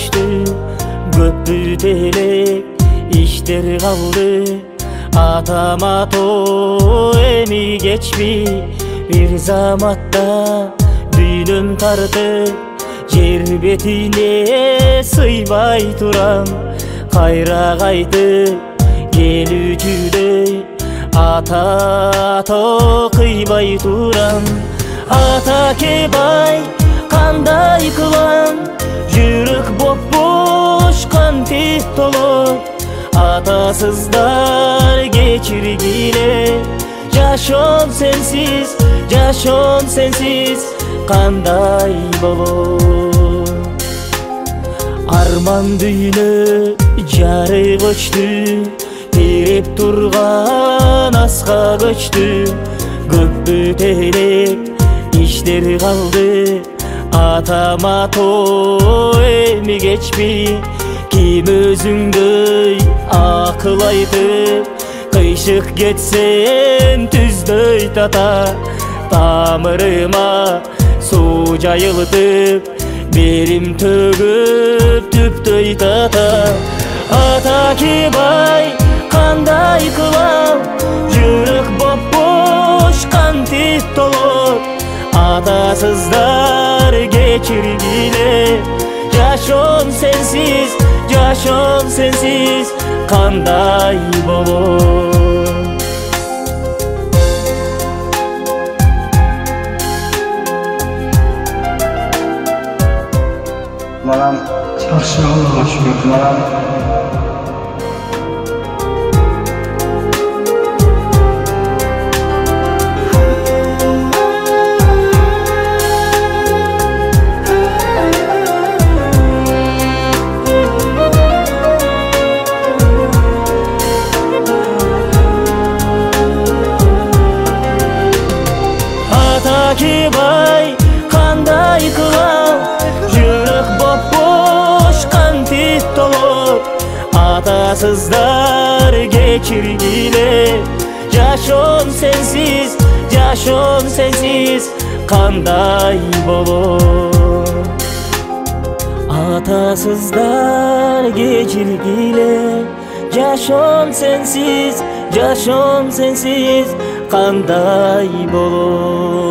көчtү, көп бүтелек иштер калды. Атама то эми кечпи, бир заматта дүйнөм тартып, жер бетине сыйбай турам. Кайра кайтып келүүчүдөй ата кыйбай турам. Ата кебай кандай кылам, жүрөк бош кантип толот. Атасыздар кечиргиле, жашоом сенсиз кандай болот. Арман дүйнө жары көчтү, тиреп турган аска көчтү. Көп бүтелек иштер калды, атама то эми кечпи. Ким өзүңдөй акыл айтып, кыйшык кетсем түздөй тата. Тамырыма суу жайылтып, берим төгүп түптөй тата. Ата кебай кандай кылам, жүрөк бош кантип толот. Атасыздар кечиргиле, жашоом сенсиз кандай болот. Манам жакшы, Аллага шүгүр. Манам Кебай кандай кылам, жүрөк бош кантип толот. Атасыздар кечиргиле, жашоом сенсиз кандай болот. Атасыздар кечиргиле, жашоом сенсиз кандай болот.